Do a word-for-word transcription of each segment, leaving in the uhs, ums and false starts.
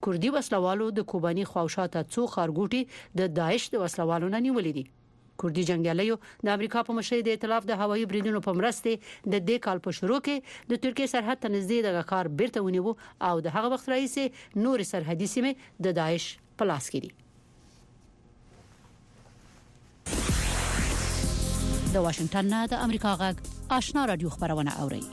کوردي وسلوالو د کوباني خواوشاته څو خارګوټي د داعش د وسلوالو نه نیولې دي. کوردي جنگیالیو د امریکا په مشرۍ د ائتلاف د هوایي بریدونو په مرسته د دې کال په شروع کې د ترکیه سرحد ته نږدې د کار بیرته ونیو او د هغه وخت رئیس نور سرحدي سیمې د داعش په لاس کې دي. د واشنگټن نه د امریکا غږ آشنا رادیو خبرونه اوري.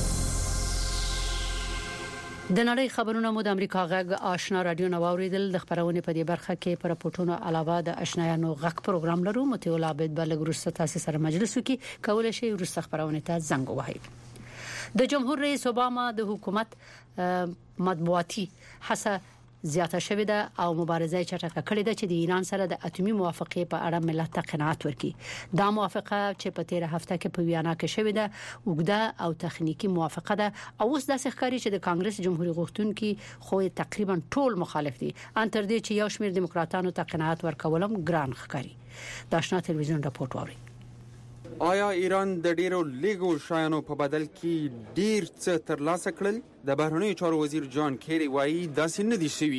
د نړۍ خبرونه مو د امریکا غږ آشنا رادیو نو اوریدل. د خبرونه په دې برخه کې پر پټونو علاوه د آشنایانو غږ پروګرام لرو. متول عابد بلګ روسته تاسو سره مجلس کې کولای شي روسته خبرونه ته زنګ ووهي. د جمهور رئیس اوباما د حکومت مطبوعاتي هڅه زیاته شوې ده او مبارزه چټکه کړې ده چې د ایران سره د اتمی موافقه په اړه ملت ته قناعت ورکړي. دا موافقه چې په تیر هفته کې په ویانا کې شوې ده وګړه او تخنیکی موافقه ده او اوس د ښکاری چې د کانګرس جمهوریت غوښتونکو خو تقریبا ټول مخالف دي ان تر دې چې یو شمېر دیموکراتانو ته قناعت ورکولم ګران ښکاری. د آشنا تلویزیون راپورټ ووري. آیا ایران د ډیرو لیګو شایانو په بدل کې ډیر څه ترلاسه کړل؟ د بهرنیو چارو وزیر جان کیری وایي داسې نه دي شوي.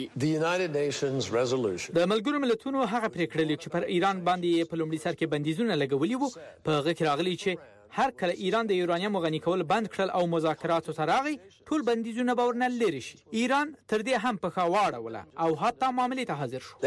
د ملګرو ملتونو هغه پریکړه چې پر ایران باندې په لومړي سر کې بندیزونه لګولي وو په هغه کې راغلي چې هر کله ایران د یورانیم غنی کول بند کړل او مذاکراتو سره راغی ټول بندیزونه به ورنه لري شي. ایران تر دې هم په خواړه ولا او حتی معاملې ته حاضر شو.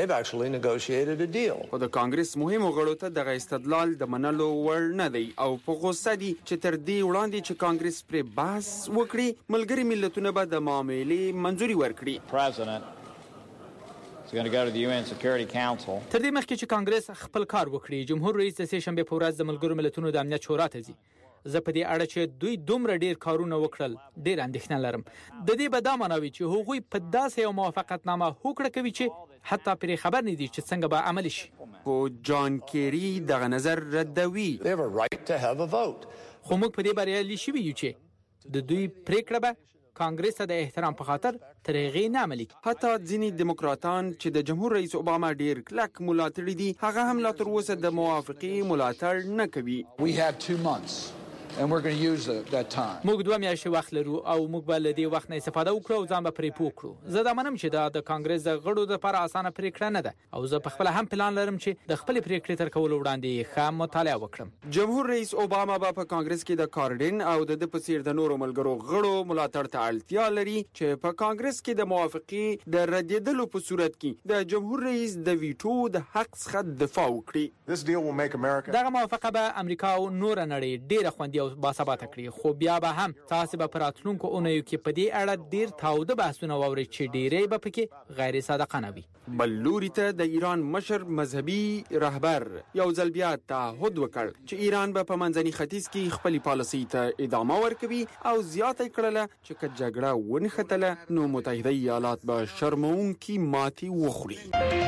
خو د کانګرس مهمو غړو ته د استدلال د منلو وړ نه دی او په غوسه دي چې تر دې وړاندې چې کانګرس پر بحث وکړي ملګري ملتونه به د معاملې منځوري ورکړي. It's going to go to the U N Security Council. تر دې مخکې چې کانګرس خپل کار وکړي جمهور رئیس د سه شنبه په ورځ د ملګرو ملتونو د امنیت شورا ته ځي. زه په دې اړه چې دوی دومره ډیر کارونه وکړل ډیر اندېښنه لرم. د دې به دا معنی چې هغوی په داسې یو موافقتنامه هوکړه کوي چې حتی پرې خبر نه دي چې څنګه به عملي شي. خو جان کیری دغه نظر ردوي. They have a right to have a vote. خو موږ په دې بریالي شوي یو چې د دوی پریکړه به کانګرس د احترام په خاطر تر هغې نه عملي. حتی ځینې دیموکراتان چې د جمهور رئیس اوباما ډیر کلک ملاتړي دي هغه هم لا تر اوسه د موافقې ملاتړ نه کوي. We have two months and we're going to use that time. موږ دوه میاشتې وخت لرو او موږ به له دې وخت نه استفاده وکړو او ځان به پرې پوه کړو. زه دا منم چې دا د کانګرس د غړو لپاره اسانه پریکړه نه ده او زه په خپل هم پلان لرم چې د خپل پریکړې تر کولو وړاندې ښه مطالعه وکړم. جمهور رئیس اوباما به په کانګرس کې د کارډین او د په څیر د نورو ملګرو غړو ملاتړ ته اړتیا لري چې په کانګرس کې د موافقې د ردیدلو په صورت کې د جمهور رئیس د ویټو د حق څخه دفاع وکړي. This deal will make America. دغه موافقه به امریکا او نور نړۍ ډیره خوندي او باثباته کړي. خو بیا به هم تاسو به پراتلونکو اونیو کې په دې اړه ډیر تاوده بحثونه واورئ چې ډیرې به پکې غیر صادقانه وي. بل لوري ته د ایران مشر مذهبي رهبر یو ځل بیا تعهد وکړ چې ایران به په منځني ختیځ کې خپل پالیسي ته ادامه ورکوي او زیاته کړله چې که جګړه ونښتله نو متحده ایالات به شرمونکي ماتي وخوري.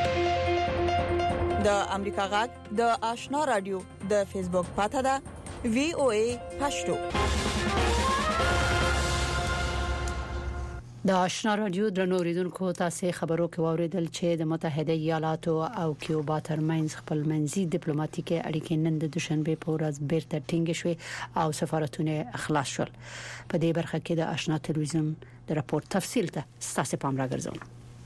د امریکا غږ د آشنا رادیو د فیسبوک پاته ده وی او ای پښتو. د آشنا رادیو درنو اوریدونکو تاسو خبرو کې واوریدل چې د متحده ایالاتو او کیوبا ترمنځ خپل منځي ډیپلوماټیکي اړیکې نن د دوشنبه په ورځ بیرته ټینګې شوې او سفارتونه خلاص شول. په دې برخه کې د آشنا تلویزیون د راپور تفصیل ته تاسو پام راګرځوم.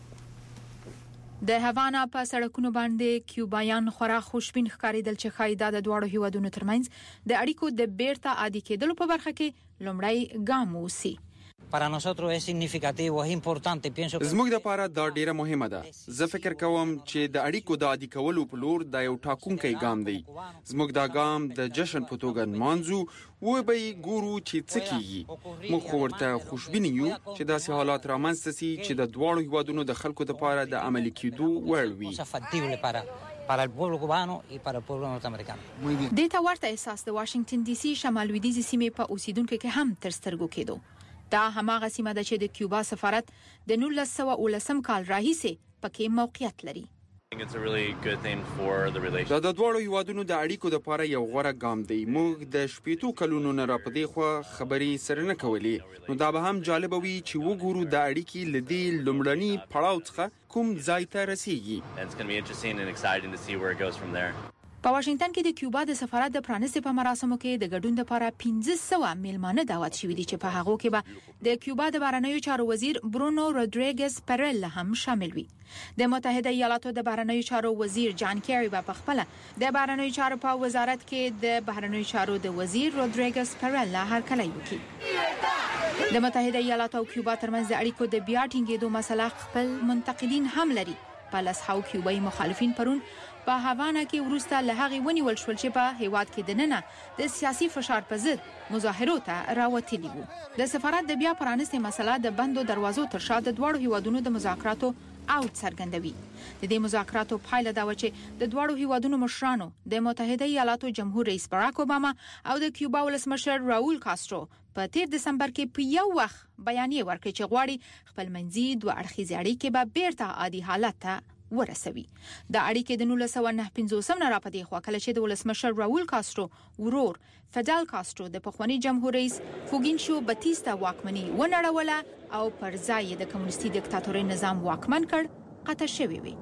د هاوانا په سړکونو باندې کیوبایان خورا خوشبین ښکاریدل چې خایدا د دواړو هیوادونو ترمنځ د اړیکو د بیرته عادي کېدلو په برخه کې لومړی ګام وسی. Para nosotros es significativo, es importante, pienso que زموږ لپاره دا ډیره مهمه ده. زه فکر کوم چې د اړیکو د عادي کولو په لور دا یو ټاکونکی ګام دی. زموږ دا ګام د جشن په توګه نمانځو و به ګورو چې څه کیږي. موږ خو ورته خوشبین یو چې داسې حالات رامنځته شي چې د دواړو هیوادونو د خلکو لپاره د عملي کېدو وړ وي. para el pueblo cubano y para el pueblo norteamericano. د تا ورته احساس د واشنگټن ډي سي شمال لویدیځ سیمې په اوسیدونکو کې هم تر سترګو کېدو. دا هماغه سیمه ده چې د کیوبا سفارت د نولس سوه ولسم کال راهیسې پکې موقعیت لري. دا د دواړو هیوادونو د اړیکو لپاره یو غوره ګام دی. موږ د شپېتو کلونو نه راپدې خو خبرې سره نه کولې. نو دا به هم جالب وي چې وګورو د اړیکې لدی لومړني پړاو څخه کوم ځای ته رسیږي. په واشنگټن کې د کیوبا د سفارت د پرانیستې په مراسمو کې د ګډون لپاره پنځه سوه میلمانه دعوت شوي دي چې په هغه کې به د کیوبا د بهرنیو چارو وزیر برونو رودریګز پرل هم شامل وي. د متحده ایالاتو د بهرنیو چارو وزیر جان کیری په خپل د بهرنیو چارو په وزارت کې د بهرنیو چارو د وزیر رودریګز پرل هرکلی وکړي. د متحده ایالاتو او کیوبا ترمنځ د اړیکو د بیا ټینګېدو مسله خپل منتقدین هم لري. په لسهاو کیوبایي مخالفین پرون په هاوانا کې وروسته له هغې ونیول شول چې په هیواد کې دننه د سیاسي فشار په ضد مظاهرو ته راوتلي وو. د سفارت د بیا پرانیستې مسله د بندو دروازو تر شا د دواړو هیوادونو د مذاکراتو اوت څرګندوي. د دې مذاکراتو پایله دا و چې د دواړو هیوادونو مشرانو د متحده ایالاتو جمهور رئیس باراک اوباما او د کیوبا ولسمشر راول کاسترو په تیر دسمبر کې په یو وخت بیانیه ورکړه چې غواړي خپل منځي دوه اړخیزې اړیکې به بیرته عادي حالت ته ورسوي. د اړیکې د نولس سوه نهه پنځوسم نه راپدې خوا کله چې د ولسمشر راول کاسترو ورور فیدل کاسترو د پخواني جمهور رئیس فوګینشو باتیستا واکمني ونړوله او پر ځای د کمونیستي دیکتاتوري نظام واکمن کړ قطع شوی وي.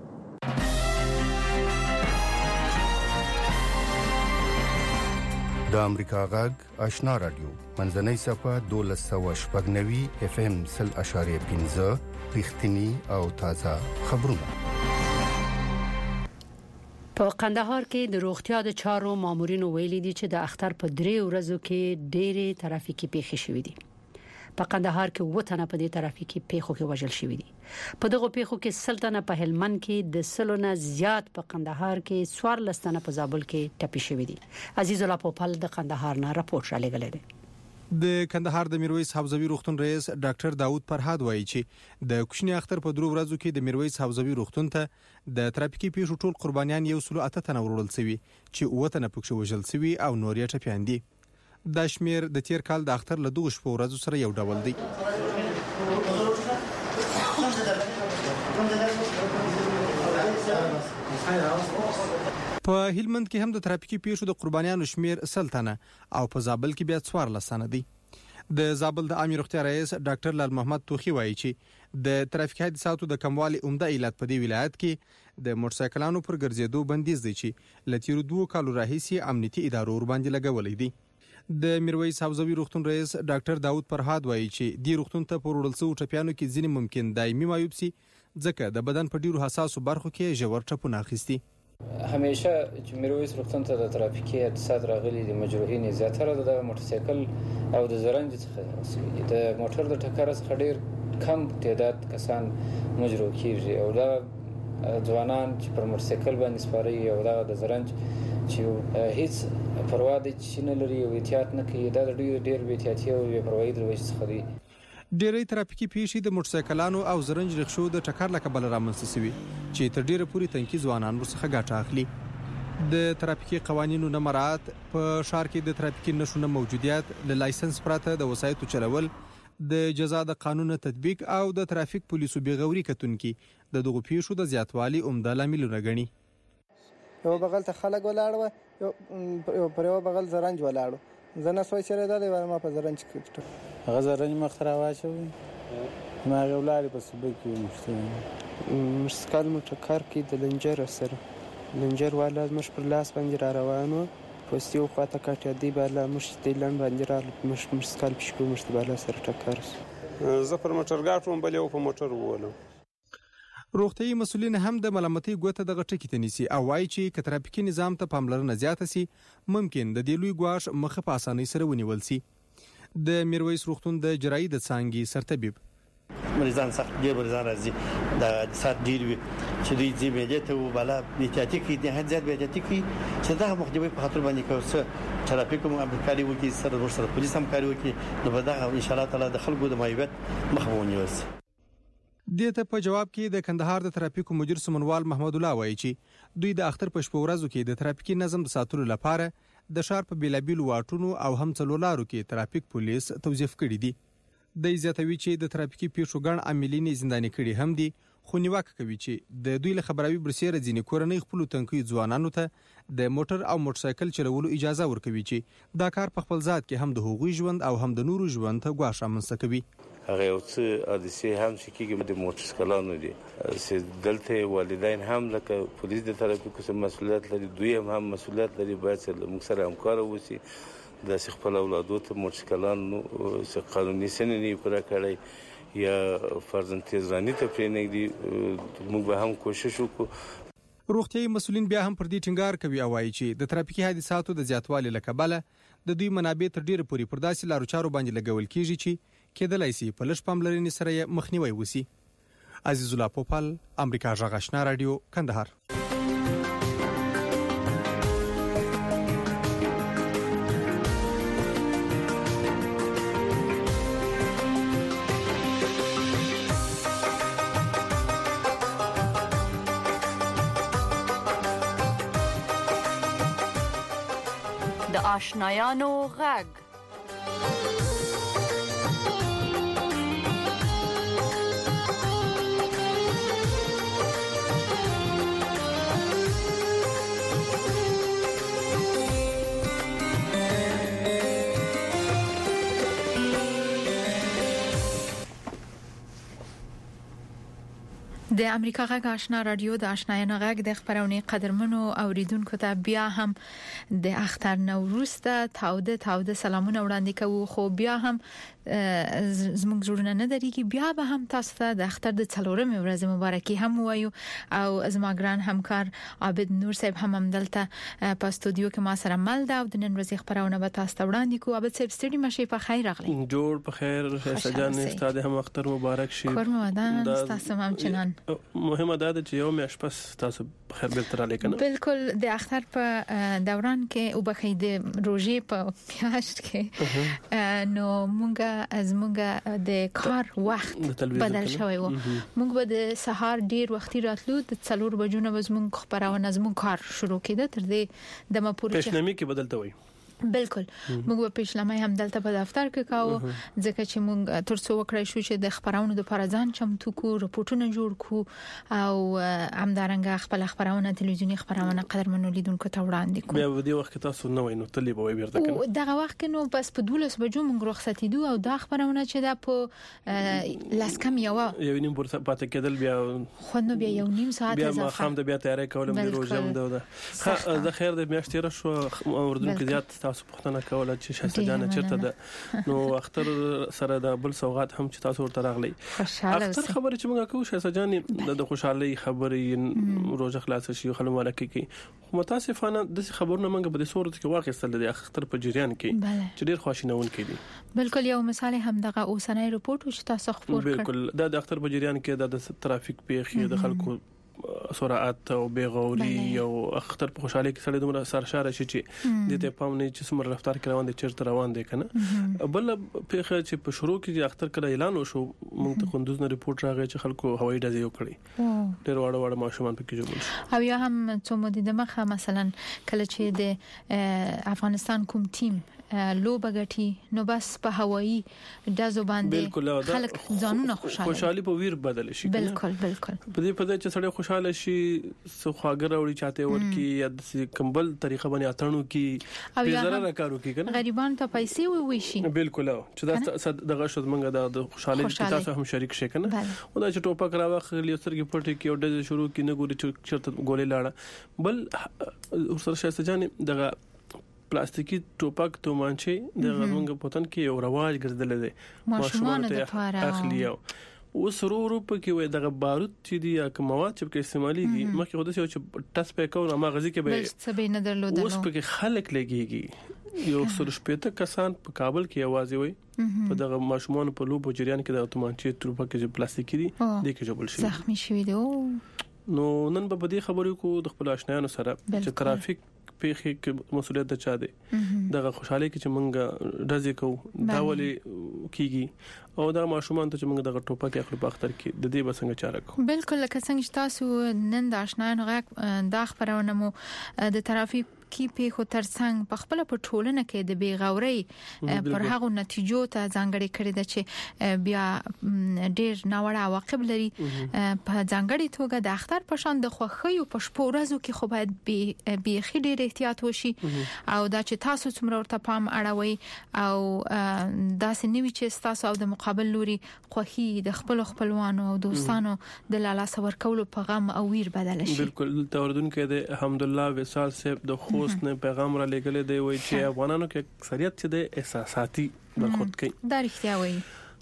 د امریکا غږ آشنا رادیو منځنۍ صفه دولس سوه شپږ نوي اف ام سل اشاریه پنځه رښتینی او تازه خبرونه. په قندهار کې د روغتیا د چارو مامورینو ویلي دي چې د اختر په درې ورځو کې ډېرې ترافیکي پیښې شوې دي. په قندهار کې وټنه په دې ترافیکي پیښو کې وژل شوې دي. په دغه پیښو کې سلطنه په هلمند کې د سلونه زیات، په قندهار کې څوار لستنه، په زابل کې ټپي شوې دي. عزیز الله پوپل د قندهار نه راپورټ را لګلې دی. د کندهار د میرویس حوزوي روغتون رئیس ډاکټر داوود فرهاد وایي چې د کوچنی اختر په درو ورځو کې د میرویس حوزوي روغتون ته د ترافیکي پیښو ټول قربانیان یو سلو اته تنه وروړل شوي چې اووه تنه پکښې وژل شوي او نور یې ټپیان دي. دا شمیر د تیر کال د اختر له دغو شپو ورځو سره یو ډول دی. په هلمند کې هم د ترافیکي پیښو د قربانیانو شمیر سل تنه او په زابل کې بیا څوارلس تنه دي. د زابل د عامه روغتیا رئیس ډاکټر لال محمد توخی وایي چې د ترافیکي حادثاتو د کموالي عمده علت په دې ولایت کې د موټرسایکلانو پر ګرځېدو بندیز دی چې له تیرو دوو کالو راهیسې امنیتي ادارو ورباندې لګولی دی. د میرویس حوزوي روغتون رئیس ډاکټر داوود فرهاد وایي چې دې روغتون ته په وروړل شوو ټپیانو کې ځینې ممکن دایمي معیوب سي ځکه د بدن په ډیرو حساسو برخو کې ژور ټپونه اخیستي. همیشه چې میرویس روغتون ته د ترافیکي حادثات راغلي د مجروحین زیاتره د موټرسایکل او د زرنج څخه د موټر د ټکر څخه ډیر کم تعداد کسان مجروح کیږي او دا ځوانان چې پر موټرسایکل باندې سپاري او دا د زرنج چې هیڅ پروا د چي نه لري او احتیاط نه کوي دا ډیر ډیر بې احتیاطي او بې پروايي د وجې څخه دی. ډېرې ترافیکي پیښې د موټرسایکلانو او زرنج رخصو د ټکر له کبله رامنځته شوي چې تر ډیره پورې تنکي ځوانان ورڅخه ګټه اخلي. د ترافیکي قوانینو نه مراعات، په ښار کې د ترافیکي نښو نه موجودیت، له لایسنس پرته د وسایطو چلول، د جزا د قانون تطبیق او د ترافیک پولیسو بېغوري کتونکي د دغو پیښو د زیاتوالي عمده لاملونه ګڼي. یو بغل ته خلک ولاړ و، یو پر یو بغل زرنج ولاړ و. زه نه سوای چېرې دا دی ما په زرنج کې هغه زرنج مخ ته راواچوي ما هغې ولاړې په صوبه کې مشتوي مرسکال مو ټکر کې د لنجر سره لنجر والا زموږ پر لاس باندې را روان و، پوستې وخواته کټ دی بالا موږ دی لنډ باندې را موږ مرسکال پشکو موږ بالا سره ټکر زه پر موټر ګاټ وم بل یو په موټر وولم. روغتیايي مسؤلین هم د ملامتۍ ګوته دغه ټکي ته نیسي او وایي چې که ترافیکي نظام ته پاملرنه زیاته سي ممکن د دې لوی ګواښ مخه په اسانۍ سره ونیول سي. د میرویس روغتون د جراحي د څانګې سرطبیب مریضان سخت ډېر مریضان راځي د سات ډېر وي چې دوی ځي معدې ته وبالا بې احتیاطي کوي، نهایت زیات بې احتیاطي کوي چې دغه مخنیوي په خاطر باندې کوي څه ترافیک هم همکاري وکړي، سره ورسره پولیس همکاري وکړي، نو به دغه انشاءالله تعالی د خلکو د معیوبیت مخه ونیول سي. دې ته په جواب کې د کندهار د ترافیکو مدیر سمنوال محمد الله وایي چې دوی د اختر په شپو ورځو کې د ترافیکي نظم د ساتلو لپاره د ښار په بیلابیلو واټونو او هم څلور لارو کې ترافیک پولیس توظیف کړي دي. د زیاتوي چې د ترافیکي پیښو ګڼ عاملین زنداني کړي هم دي، خو نیوکه کوي چې د دوی له خبراوي برسېره ځینې کورنۍ خپلو تنکیو ځوانانو ته د موټر او موټرسایکل چلولو اجازه ورکوي چې دا کار په خپل ذات کې هم د هغوی ژوند او هم د نورو ژوند ته ګواښ رامنځته کوي. هغه یو څه حادثه هم شکیږي د موټر سکلانو دي چې دلته والدین هم لکه پولیس د ترافیکو سم مسؤلیت لري دوی هم هم مسؤلیت لري باید چې موږ سره همکار وسی د خپل اولادو ته موټر سکلانو چې قانوني سننې پر کړی یا فرضاً تیزرانی ته پرېنګدي موږ به هم کوشش وکړو روغتيایي مسولین بیا هم پر دې ټینګار کوي او وايي چې د ترافیکي حادثاتو د زیاتوالي لکبله د دوی منابع تر ډیره پوري پر داسې لارو چارو باندې لګول کیږي چې کېدلای شي په لږ پاملرنې سره مخنیوي وسی. عزیز الله پوپل، امریکا غږ آشنا رادیو، کندهار. د آشنایانو غږ. د امریکا غږ آشنا رادیو د آشنایانو غږ د خبرونه قدرمنو اوریدونکو ته بیا هم د اختر نوروز ته تاوده تاوده سلامونه وړاندې کوو. خو بیا هم زموږ جوړونه نه درېږي، بیا به هم تاسو ته د اختر د څلورمې ورځې مبارکي هم وایو او زما ګران همکار عابد نور صاحب هم همدلته په استودیو کې ما سره مل ده او د نن ورځې خبرونه به تاسو ته وړاندې کوو. عابد صاحب ستړي مشه په خیر راغلی. جوړ په خیر سجان استاد هم اختر مبارک شي. کورم ودان تاسو هم چنان. مهمه ده چې یو مې اشپس تاسو خیر به تر لیکنه بالکل د اختر په دوران کې او بخې د روزي په پیاشت کې نو مونږ از مونږ د کار وخت بدل شوی و. مونږ به د سهار ډیر وختي راتلو د څلور بجو نه زمونږ خبرونه زمونږ کار شروع کېده تر دې د مپورې پښنمی کې بدلته وي. بالکل موږ په پښلمای هم دلته په دفتر کې کاوه ځکه چې موږ ترڅو وکړای شو چې د خبرونو د پرځان چمتو کو رپورټونه جوړ کو او همدارنګه خپل خبرونه تلویزیونی خبرونه قدرمنو لیدونکو ته وړاندې کو. بیا د دې وخت تاسو نو وینو تلې به ورته کنه دغه وخت کې نو بس په دولس بجو موږ رخصتې دو او دا خبرونه چې دا په لاسکم یو یو نیم پورته پاتې کېدل بیا خو نو بیا یو نیم ساعت بیا ما خام د بیا تیارې کولم د روزم ده د خیر د میاشتې را شو اردن کې زیات تاسو پښتنه کوله چې شاسجانه چرته ده نو اختر سره د بل سوغات هم چې تاسو ورته راغلی. اختر خبره چې موږ کوو شاسجانه د خوشحالي خبرې روزه خلاص شي خلک ملکه کې متاسفانه د خبرونه موږ په دې صورت کې واقع ستل د اختر په جریان کې چې ډیر خوشینون کې دي. بالکل یو مثال هم دغه اوسنۍ رپورت چې تاسو خبر کړ بالکل د اختر په جریان کې د ترافیک پیښې د خلکو سرعت او بیغوري او اختر په خوشحالي کې سړی دومره سرشاره شي چې د ته پام نه چې سمر رفتار روان دي چیرته روان دي کنه. بل پیښه چې په شروع کې اختر کله اعلان وشو موږ ته خوندوز نه رپورت راغی چې خلکو هوایي ډزې وکړي ډېر وړ وړ ماشومان پکې جوړ او یا هم څو مودې د مخه مثلا کله چې د افغانستان کوم ټیم لو بغټي نو بس په هوایي ډزو باندې خلک ځانونه خوشاله خوشحالي په ویر بدل شي. بالکل بالکل په دې په دې چې سړی خوشاله شي سو خواګر وړي چاته ورکی یا د کمبل طریقه باندې اتړو کی به ضرر کارو کی کنه غریبان ته پیسې وي وي شي. بالکل چې دا دغه شود منګه د خوشحالي تاسو هم شریک شي کنه او دا چې ټوپک راوخلی سترګې پټي کی او د شروع کی نه ګوري چې چرته ګولې لاړه بل ورسره شاسته جانې دغه پلاستیکي ټوپک تومانچه د غوږ پتن کې یو رواج ګرځدل دي ماشومان ته اخلي او سرور په کې وي دغه بارود چې دی یا مواد چې په استعماليږي مخکې خو د چې ټس په کو ما غزي کې به څه نه درلودل اوس په کې خلک لګيږي یو سر شپته کسان په کابل کې आवाज وي په دغه ماشومان په لوبو جریان کې د تومانچه ټوپک چې پلاستیکي دي د کې جوړل شي زخمی شوی دی. نو نن په دې خبرو کو د خپل آشنایانو سره چې ترافیک پیخي کې مسولیت د چا دی دغه خوشحالي کې چې مونږ ډزې کوو دا ولي کیږي او دا ماشومان ته چې مونږ دغه ټوپک اخلو په اختر کې د دې بسنګ چاره کوو. بالکل لکه څنګه چې تاسو نن د آشنایانو غږ د خبرونه مو د ترافیک ترافیکي پیښو ترڅنګ په خپل په ټولنه کې د بیغوري پر هغه نتیجو ته ځانګړي کړی د چې بیا ډیر ناوړه عواقب لري په ځانګړي توګه د اختر په شان د خوخیو په شپو ورځو کې خو باید به خې ډیر احتیاط وشي او دا چې تاسو څومره ورته پام اړوي او دا سنوي چې تاسو او د مقابل لوري خوخي د خپل خپلوانو او دوستانو د لاله سور کولو پیغام او ویر بدل شي. بالکل توردون کې د الحمدلله وصال صاحب د خوست نه پیغام را لګل دی وای چې افغانانو کې اکثریت چې د احساساتي برخورد کوي. دا رښتیا وایي.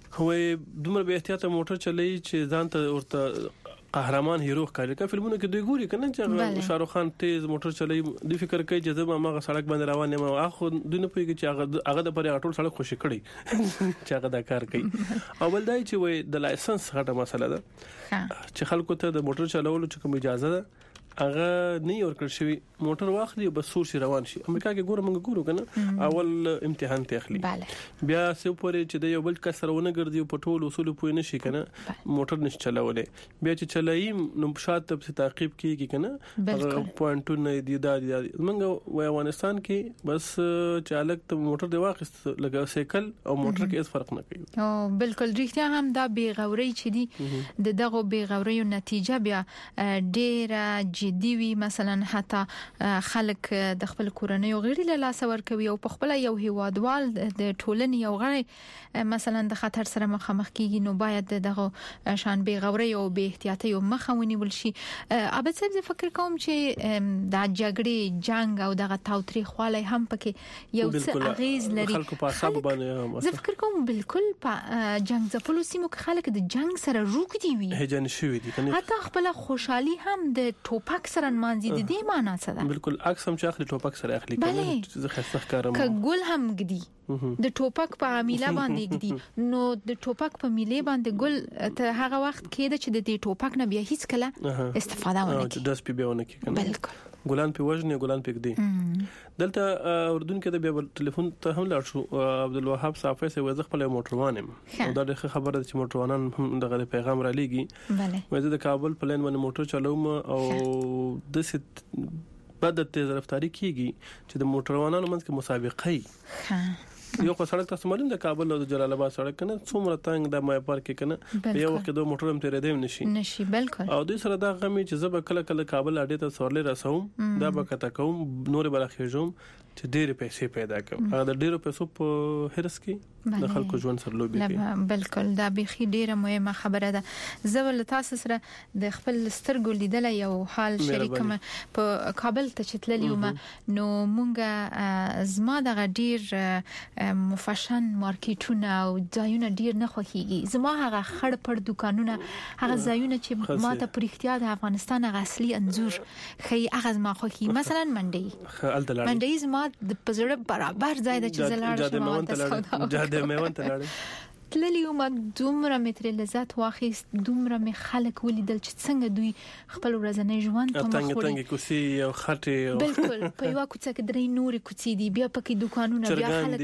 هو دومره به احتیاط موټر چلایي چې ځان ته ورته قهرمان هیرو ښکاري. که فلمونه کې دوی ګوري کنه چې شاروخ خان تیز موټر چلایي د فکر کوي چې زما هغه سړک باندې روان یم او خو دوی نه پوهیږي چې هغه هغه د پرې ټول سړک خوشي کړي چې هغه دا کار کوي. او بل دای چې وای د لایسنس غټه مسله ده چې خلکو ته د موټر چلولو چې کوم اجازه ده هغه نه ورکړ شوی موټر واخلي او بس سور شي روان شي. امریکا کې ګوره موږ ګورو کنه اول امتحان ته اخلي بیا سه پورې چې د یو بل کس سره ګرځي په ټول اصول پوه نه شي کنه موټر نش چلاولې بیا چې چلایي نو شاته په تعقیب کیږي کنه هغه پوینټونه دی دا موږ و افغانستان کې بس چالک ته موټر دی واخست لګا سایکل او موټر کې هیڅ فرق نه کوي. او بالکل رښتیا هم دا بیغوري چې دی د دغه بیغوري نتیجه بیا ډیر جدي وي. مثلا حتی خلک د خپل کورنۍ او غړي له لاس ور کوي او په خپل یو هیوادوال د ټولنې یو غړي مثلا د خطر سره مخامخ کیږي نو باید دغه شان بیغوري او بے احتیاطي او مخاوني ولشي. ابد صاحب زه فکر کوم چې د جګړې جنگ او دغه تاوتریخوالی هم پکې یو څه اغیز لري. خلکو په حساب باندې زه فکر کوم بالکل په جنگ ځپلو سیمو کې خلک د جنگ سره روږدي وي هجن شوی دي کنه حتی خپل خوشحالي هم د ټوپک سره مانځي د دې معنا څه ده. بالکل عکس هم چې اخلي ټوپک سره اخلي کنه چې زه خسته ښکارم ک ګل هم گدي د ټوپک په عمیله باندې گدي نو د ټوپک په میله باندې ګل ته هغه وخت کې چې د دې ټوپک نه بیا هیڅ کله استفاده ونه کوي داس پی بیا ونه کوي کنه بالکل ګلان په وژنې ګلان په گدي. دلته اردن کې د بیا ټلیفون ته هم لاړ شو عبدالوهاب صافی سه وځ خپل موټروان او دا د خبره چې موټروانان هم دغه پیغام را لېږي bale وځ د کابل پلان باندې موټر چلوم او د ست بعد د تیز رفتاری کیږي چې د موټروانانو منځ کې مسابقه ها یو خو سړک تاسو معلوم د کابل او د جلال آباد سړک کنه څومره تنگ د مای پارک کې کنه یو وخت دوه موټر هم تیرې دیم نشي نشي بالکل او دوی سره دا غمی چې زب کله کله کابل اډې ته سورلې رسوم دا به کته کوم نور برخېجوم چې ډېر پیسې پیدا کوم هغه د ډېرو پیسو په هرڅ کې د خلکو ژوند سره لوبي کوي. بالکل دا به خې ډېره مهمه خبره ده. زه ول تاسو سره د خپل سترګو لیدل یو حال شریکم په کابل ته چتللی وم نو مونږه زما د غډیر مفشن مارکیټونه او ځایونه ډیر نه خوخيږي. زما هغه خړ پړ دکانونه هغه ځایونه چې ماته پر اختیار د افغانستان غاصلي انزور خي هغه زما خوخي مثلا منډي منډي زما د پزړه برابر ځای د چزلاړ شمال ته سودا جاده میوان ته لاړ تللی وم دومره متر لذت واخیست دومره می خلک ولیدل چې څنګه دوی خپل ورځنی ژوند په مخ وړي څنګه کوسي او خټه بالکل په یو کوڅه کې درې نورې کوڅې دي بیا پکې دکانونه بیا خلک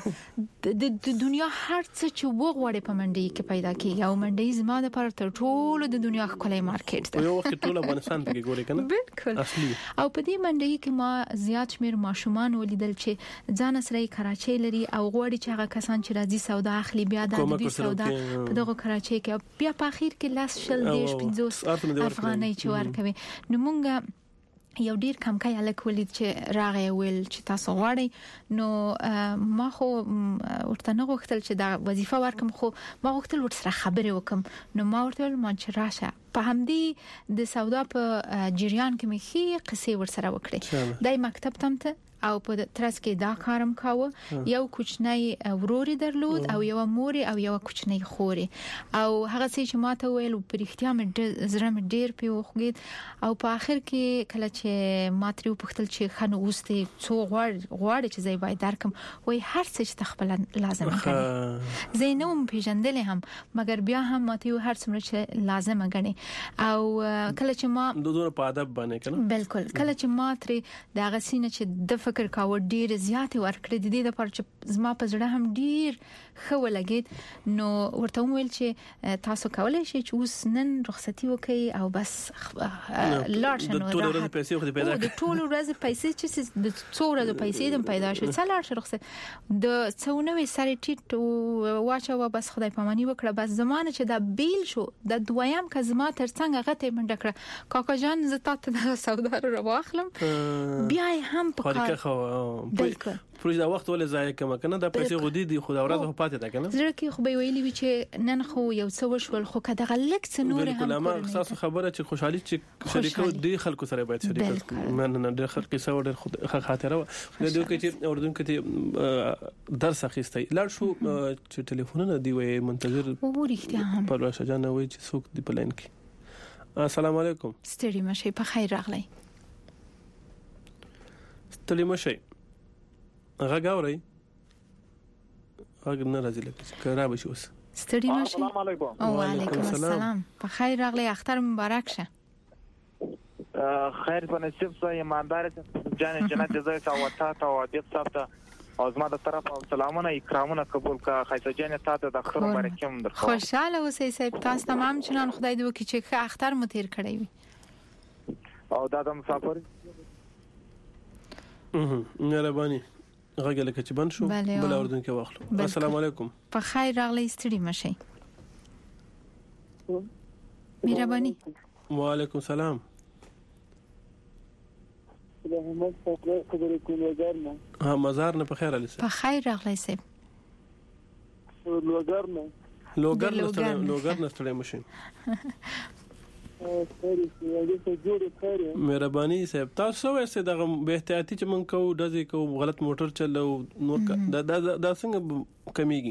پکې د دنیا هر څه چې وغوړي په منډي کې پیدا کیږي او منډي زما د پر تر ټولو د دنیا ښکلی مارکیټ ده. یو وخت ټول افغانستان ته ګوري کنه بالکل اصلي او په دې منډي کې ما زیات شمیر ماشومان ولیدل چې ځان سره کراچۍ لري او غوړي چې هغه کسان چې راځي سودا اخلي بیا د دوی سودا په دغه کراچۍ کې بیا په اخر کې لاس شل دیش پنځوس افغانۍ چې ورکوي. نو مونږ یو ډیر کم کای الک ولید چې راغی ویل چې تاسو غواړئ نو ما خو ورته نه غوښتل چې دا وظیفه ورکم خو ما غوښتل ورسره خبرې وکم نو ما ورته ما چې راشه په همدې د سودا په جریان کې مې خې قصې ورسره وکړې. دای مکتب تم ته او په ترڅ کې دا کارم کاوه یو کوچنی وروري درلود او یو موري او یو کوچنی خوري او هغه چې ماته ویل په اړتیا مې زړه مې ډیر پیوخګید او په اخر کې کله چې ماتریو پختل چې خنو اوسته څو غوړ غوړ چې زې باید درکم وای هر څه چې خپل لازم غني زینوم پیژندل هم مګر بیا هم ماتیو هر څومره چې لازم غني او کله چې ما د دوه په ادب باندې کنه بالکل کله چې ما ترې د غسینه چې د فکر کاوه ډیر زیات ورکړې د دې لپاره چې زما په زړه هم ډیر خو لګید نو ورته ویل چې تاسو کولای شئ چې اوس نن رخصتي وکړئ او بس لاړ شئ نو ټول ورځ پیسې خو دې پیدا کړئ د ټول ورځ پیسې چې د څو ورځې پیسې دم پیدا شي څه لاړ شي رخصت د څونوي ساري ټیټ واچو بس خدای پاماني وکړه بس زمانه چې دا بیل شو د دویم کزما ترڅنګ غته منډه کړه کاکا جان زه تاسو د سودا رو واخلم بیا هم په کار خو بالکل پروژه دا وخت ولې ضایع کما کنه دا پیسې غودي دي خو دا ورځ په پاتې ده کنه زړه کې خو به ویلي وی چې نن خو یو څه وشول خو کده غلک څه نور هم بالکل ما احساس خبره چې خوشحالي چې شریکو دی خلکو سره باید شریک من نه د خلک سره ډېر خو خاطره و د دوی کې اردن کې درس اخیستي لاړ شو چې ټلیفونونه دی وي منتظر وګورئ هم په راشه جان وای چې څوک دی په لاین کې السلام علیکم ستړي مشه په خیر راغلی ستړي مشه غاګوري غاګ نه راځي لکه کرا به شو ستړي مشه السلام علیکم وعلیکم السلام په خیر راغلی اختر مبارک شه خیر په نصیب سه ایماندار جان جنت جزای تا وتا تا ودیت ثابته او زما د طرف سلامونه اکرامونه قبول کا خیسه جان تا ته د اختر مبارکم در خوشاله اوسئ صاحب تاسو تمام چنان خدای دې وکړي چې اختر مو تیر کړی وي او دا د مسافر اها مهرباني غږ لکه چې بند شو بل اردن کې واخلو السلام علیکم په خیر راغلی ستړي مشي مهرباني وعلیکم السلام محمد فقره خبرې کول وګرنه ها مزار نه په خیر علي په خیر راغلی صاحب لوګرنه لوګر نه لوګر نه ستړي مشي مهرباني صاحب تاسو وایسته د به احتیاطي چې مونږ کوو د ځکه کوو غلط موټر چلو نور دا دا څنګه کمیږي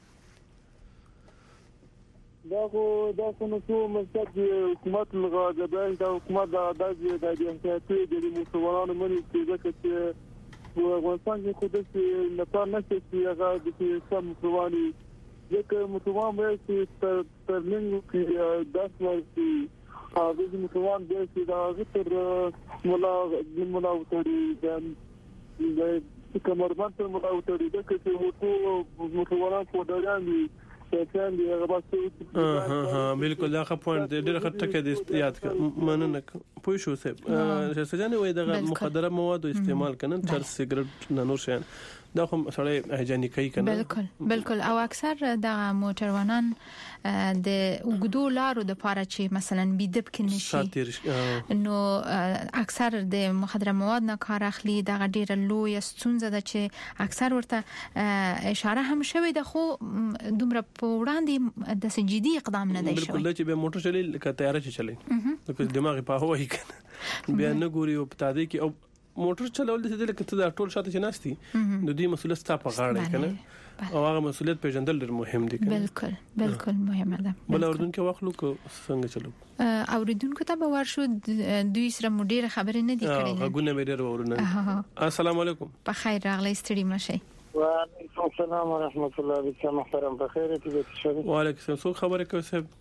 دا خو دا څنګه څو مسجد حکومت لغا د دا حکومت دا د د احتیاطي د مسوولانو منځ کې ځکه چې په افغانستان کې خو د نپار نشي چې هغه د سم مسوولاني ځکه مسوولان به چې ترلنګ کې داس ورسي هغه د مسوولان به چې دا غتر مولا د مولا وتړي د کمربند تر مولا وتړي د کته وو مسوولان په ډیران دي څنګه دی هغه باسي ها ها بالکل دا پوینټ ډېر خطر کې د یاد ک مننه پوه شو سه چې څنګه وای د مخدره مواد استعمال کنه چر سیګریټ نه نور شین دا کوم سره هیجانیکي کنه بالکل بالکل او اکثر د موټروانان د وګدو لارو د پاره چې مثلا بيدب کې نشي نو اکثر د مخدره مواد نه کار اخلي د غډیره لوی ستونزه ده چې اکثر ورته اشاره هم شوی د خو دومره په وړاندې د سنجیدي اقدام نه دی شوی بالکل چې به موټر چلی لکه تیار چلی لکه دماغ په هوا هی کنه بیا نه ګوري او پتا دی کې او موټر چلول د دې لکه ته ټول شاته چې ناشتي د دې مسؤلیت ستا په غاړه کنه او هغه مسؤلیت پیژندل ډېر مهم دي کنه بالکل بالکل مهمه ده بل اردن کې واخلو کو څنګه چلو اوریدونکو ته به ورشو دوی سره مډیر خبرې نه دي کړې غوونه مې ډېر ورونه السلام علیکم په خیر راغلی ستړي مشي وعلیکم السلام ورحمت الله وبرکاته محترم بخیر ته وعلیکم السلام خبره کوي صاحب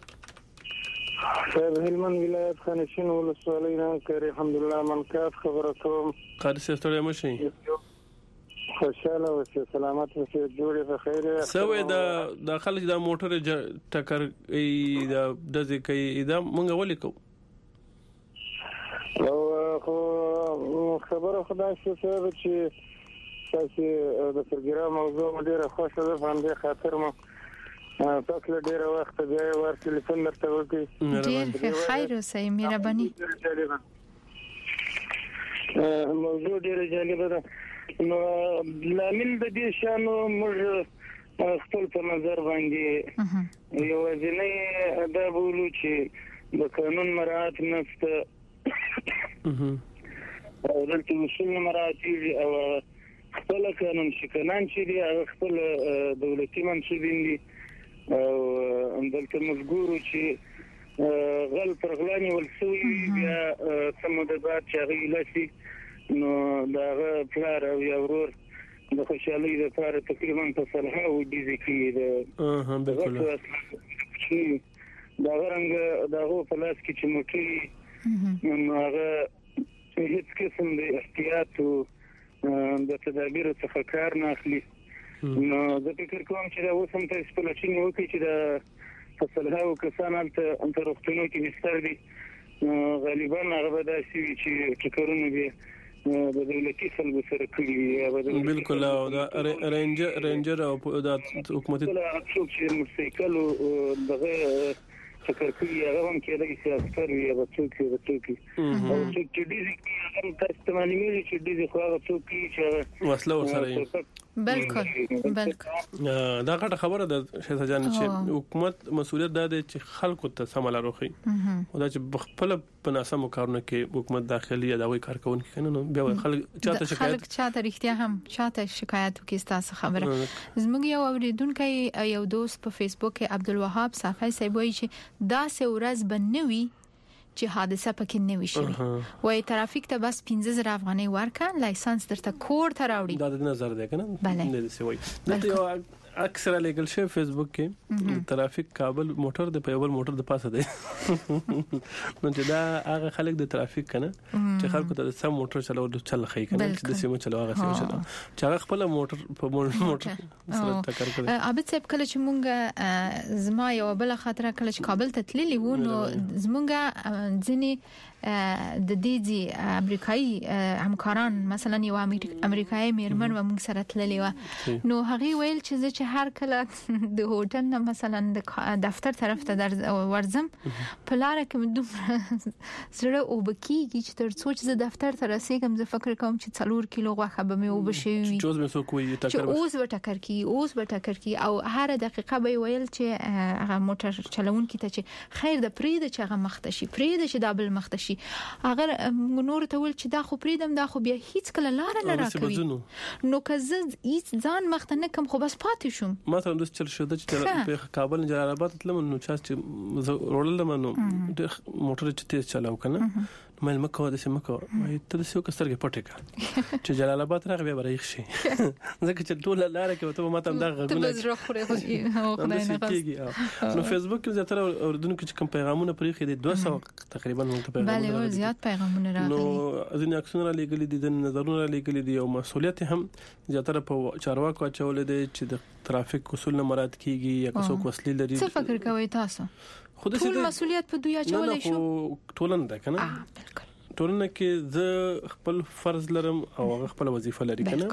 صاحب هلمند ولایت خانشین ولسوالۍ نه کړي الحمدلله منکات خبره کوم قاری ستړي مشي خوشاله اوسئ سلامت اوسئ جوړې په خیر سوې دا د خلک د موټر ټکر ای د دځ کوي دا مونږ ولې کو او خو خبره خدای شو چې تاسو د پروګرام موضوع ډیره خوښه ده باندې خاطر ما تاسو ډیره وخت دی ور ټلیفون درته وکړي ډیر خیر اوسئ مهرباني موضوع ډیره جالبه ده نو لامل د دې شانو موږ خپل په نظر باندې یو ځینې دا بولو چې د قانون مراعات نشته او دلته اصول مراعات او خپل قانون شکنان چې دی خپل دولتي منصوبین دي او دلته مزګورو چې غل پرغلاني ولسوي بیا سمودبات چې هغه لاسي نو دا پلار او ورور د خوشحالي لپاره تقریبا په صلاح او دي ځکه د اه بالکل دا غرنګ دغه په لاس کې چې موټي نو هغه هیڅ قسم د احتیاط او د تدابیر څخه کار نه اخلي. نو زه فکر کوم چې دا اوس هم تاسو په لچین وکړي چې دا فصلها کسان هلته انت روغتونو کې نشته دي غالبا هغه به داسې وي چې ټکرونه به د دولتي خلکو سره کړي. بالکل او دا رینجر رینجر او د حکومتي څوک چې موټرسایکل دغه ټکر کوي هغه هم کېدای شي عسكر وي یا څوک چې څوک او څوک چې دې هغه تاسو معنی مې چې دې خو هغه څوک چې وسله وسره بالکل بالکل دا غټه خبره ده شهزاد جان چې حکومت مسؤلیت ده چې خلکو ته سماله روخي او دا چې خپل په ناسمو کارونه کې حکومت داخلي یا دغه کارکون کې نه بیا خلک چاته شکایت خلک چاته رښتیا هم چاته شکایت وکړي تاسو خبره. زموږ یو اوریدونکو یو دوست په فیسبوک کې عبدالوهاب صافی صاحب وایي چې دا سه ورځ بنوي چې حادثه پکې نه وي شوی وای ترافیک ته بس پنځه زره افغانۍ ورکړه لایسنس درته کور ته راوړي. دا د نظر ده کنه نه دي سوي دا اکثر لیګل شي فیسبوک کې ترافیک کابل موټر د پیول موټر د پاسه دی نو چې دا هغه خلک د ترافیک کنه چې خلکو ته سم موټر چلول چل خي کنه چې د سیمه چلو هغه سیمه چلو چې هغه خپل موټر په موټر سره ټکر کړي. ابد صاحب کله چې مونږ زما یو بل خاطر کله چې کابل ته تللی وو نو زمونږ ځنی د دې دي امریکایي همکاران مثلا یو امریکایي میرمن و موږ سره تللی و نو هغه ویل چې چې هر کله د هوټل نه مثلا د دفتر طرف ته ورزم په لار کې دومره زړه او بکیږي چې تر څو چې دفتر ته رسیدم زه فکر کوم چې څلور کیلو غوښه به مې وبشي چې اوس به سو کوی ټکر اوس به ټکر کی اوس به ټکر کی او هر دقیقه به ویل چې هغه موټر چلون کی ته چې خیر د پرید چې هغه مختشي پرید چې دابل مختشي اگر نور ته ول چې دا خو پریدم دا خو بیا هیڅ کله لار نه راکوي نو که زه هیڅ ځان مخ نه کوم خو بس پاتې شوم ما ته د چل شو د په کابل جلال آباد تلم نو چې رول لمنو موټر چې تیز چلاو کنه مې مکو د سیمکو ته د سیو کسترګه پټه چې جلال آباد راغی به رايخ شي ځکه چې ټول لار کې ته ما ته دا غوونه ته زړه خوري او خدای نه غواړي نو فیسبوک کې زیاتره اوردونکو چې کوم پیغامونه پرې خې دي دوه سوه تقریبا مونږ ته پیغامونه بله زیات پیغامونه راغلي نو ځینې اکسونه لګلې دي د نظرونه لګلې دي او مسؤلیت هم زیاتره په چارواکو چول دي چې د ترافیک اصول نه مراد کیږي یا څوک وسلې لري. څه فکر کوي تاسو؟ ټول مسؤلیت په دوی اچولای شو ټولنه ده کنه ټولنه کې زه خپل فرض لرم او خپل وظیفه لري کنه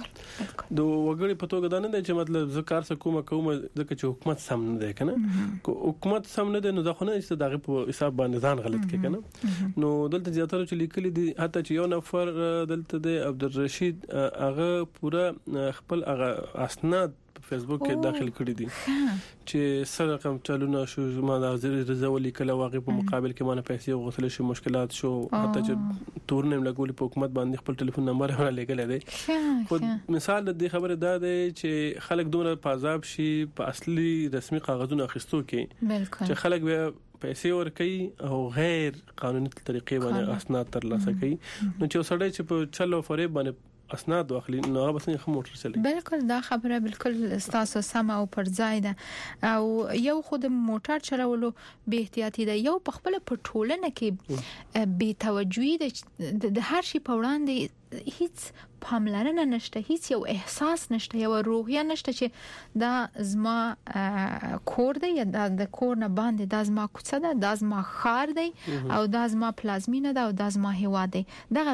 د وګړي په توګه دا نه دی چې مطلب زه کار څه کوم کوم ځکه چې حکومت سم نه دی کنه حکومت سم نه دی نو ځکه نه چې دغه په حساب باندې ځان غلط کې کنه نو دلته زیاتره چې لیکلي دي حتی چې یو نفر دلته دی عبدالرشید هغه پورا خپل هغه اسناد فیسبوک کې داخل کړی دي چې سره کوم چلونه شو ما د وزیر رضا ولی کله واقع په مقابل کې مانه پیسې غوښتل شو مشکلات شو حتی چې تورنیم لګول په حکومت باندې خپل ټلیفون نمبر هم لګل دی خو مثال د خبره دا دی چې خلک دومره پازاب شي په اصلي رسمي کاغذونو اخیستو کې چې خلک به پیسې ورکړي او غیر قانوني طریقې باندې اسناد ترلاسه کوي نو چې سړی چې په چلو فریب باندې اسناد واخلي نو هغه بس نه موټر چلي. بالکل دا خبره بالکل تاسو سم او پر ځای ده او یو خود موټر چلولو به احتیاطي ده یو په خپل په ټولنه کې بے توجهي ده د هر شي په وړاندې هیڅ پاملرنه نشته هیڅ یو احساس نشته یو روحیه نشته چې دا زما کور دی یا د کور نه باندې دا زما کوڅه ده دا زما خار دی او دا زما پلازمینه ده او دا زما هیواد دی دغه